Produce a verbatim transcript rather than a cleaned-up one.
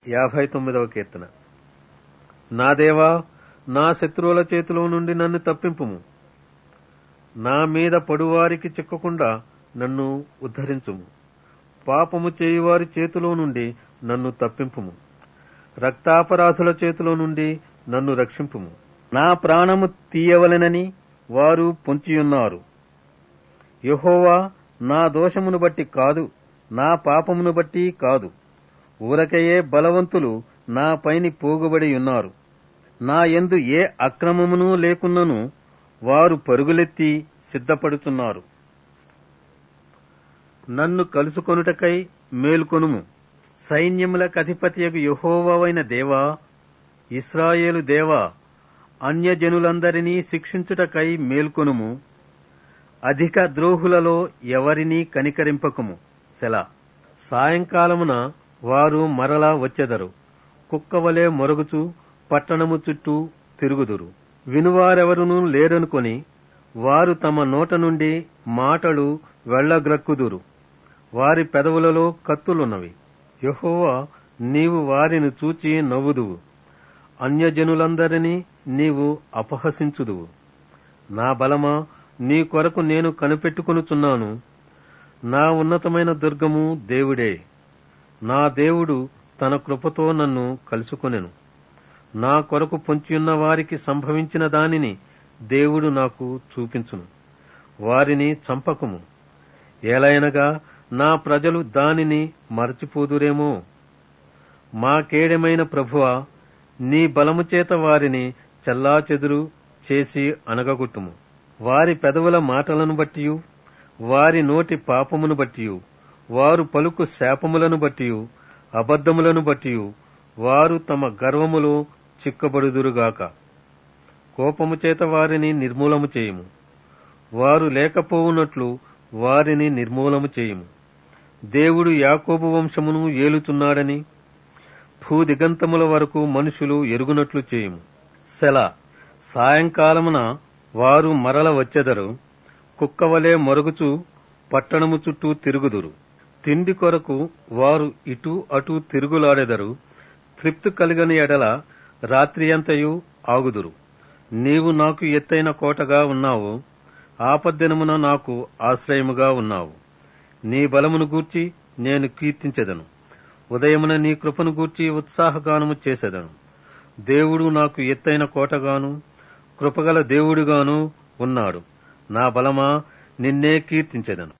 యాభై తొమ్మిదవ కీర్తన. నా దేవా, నా శత్రువుల చేతిలో నుండి నన్ను తప్పింపుము. నా మీద పడువారికి చిక్కకుండా నన్ను ఉద్ధరించుము. పాపము చేయువారి చేతిలో నుండి నన్ను తప్పింపుము. రక్తాపరాధుల చేతిలో నుండి నన్ను రక్షింపుము. నా ప్రాణము తీయవలెనని వారు పొంచియున్నారు. యెహోవా, నా దోషమును బట్టి కాదు, నా పాపమును బట్టి కాదు, ఊరకయే బలవంతులు నా పైని పోగుబడి ఉన్నారు. నా యందు ఏ అక్రమమును లేకున్నను వారు పరుగులెత్తి సిద్ధపడుచున్నారు. నన్ను కలుసుకొనుటకై మేల్కొనుము. సైన్యములకధిపతియగు యెహోవావైన దేవా, ఇశ్రాయేలు దేవా, అన్యజనులందరినీ శిక్షించుటకై మేల్కొనుము. అధిక ద్రోహులలో ఎవరినీ కనికరింపకుము. సెలా. సాయంకాలమున వారు మరలా వచ్చెదరు. కుక్కవలే మొరుగుచు పట్టణము చుట్టూ తిరుగుదురు. వినువారెవరునూ లేరనుకొని వారు తమ నోట నుండి మాటలు వెళ్లగ్రక్కుదురు. వారి పెదవులలో కత్తులున్నవి. యెహోవా, నీవు వారిని చూచి నవ్వుదువు. అన్యజనులందరినీ నీవు అపహసించుదువు. నా బలమా, నీ కొరకు నేను కనిపెట్టుకొనుచున్నాను. నా ఉన్నతమైన దుర్గము దేవుడే. నా దేవుడు తన కృపతో నన్ను కలుసుకొనెను. నా కొరకు పొంచియున్న వారికి సంభవించిన దానిని దేవుడు నాకు చూపించును. వారిని చంపకుము. ఏలయనగా నా ప్రజలు దానిని మరచిపోదురేమో. మా కేడెమైన ప్రభువా, నీ బలము చేత వారిని చెల్లాచెదురు చేసి అనగగొట్టుము. వారి పెదవుల మాటలను బట్టియు, వారి నోటి పాపమును బట్టియు, వారు పలుకు శాపములను బట్టియు, అబద్ధములను బట్టియు వారు తమ గర్వములో చిక్కబడుదురుగాక. కోపము చేత వారిని నిర్మూలము చేయుము. వారు లేకపోవునట్లు వారిని నిర్మూలము చేయుము. దేవుడు యాకోబు వంశమును ఏలుచున్నాడని భూదిగంతముల వరకు మనుషులు ఎరుగునట్లు చేయుము. సెలా. సాయంకాలమున వారు మరల వచ్చెదరు. కుక్కవలే మొరుగుచు పట్టణము చుట్టూ తిరుగుదురు. తిండి కొరకు వారు ఇటూ అటూ తిరుగులాడెదరు. తృప్తి కలిగని ఎడల రాత్రియంతయు ఆగుదురు. నీవు నాకు ఎత్తైన కోటగా ఉన్నావు. ఆపద్దినమున నాకు ఆశ్రయముగా ఉన్నావు. నీ బలమును గూర్చి నేను కీర్తించెదను. ఉదయమున నీ కృపను గూర్చి ఉత్సాహగానము చేసెదను. దేవుడు నాకు ఎత్తైన కోటగాను కృపగల దేవుడుగాను ఉన్నాడు. నా బలమా, నిన్నే కీర్తించెదను.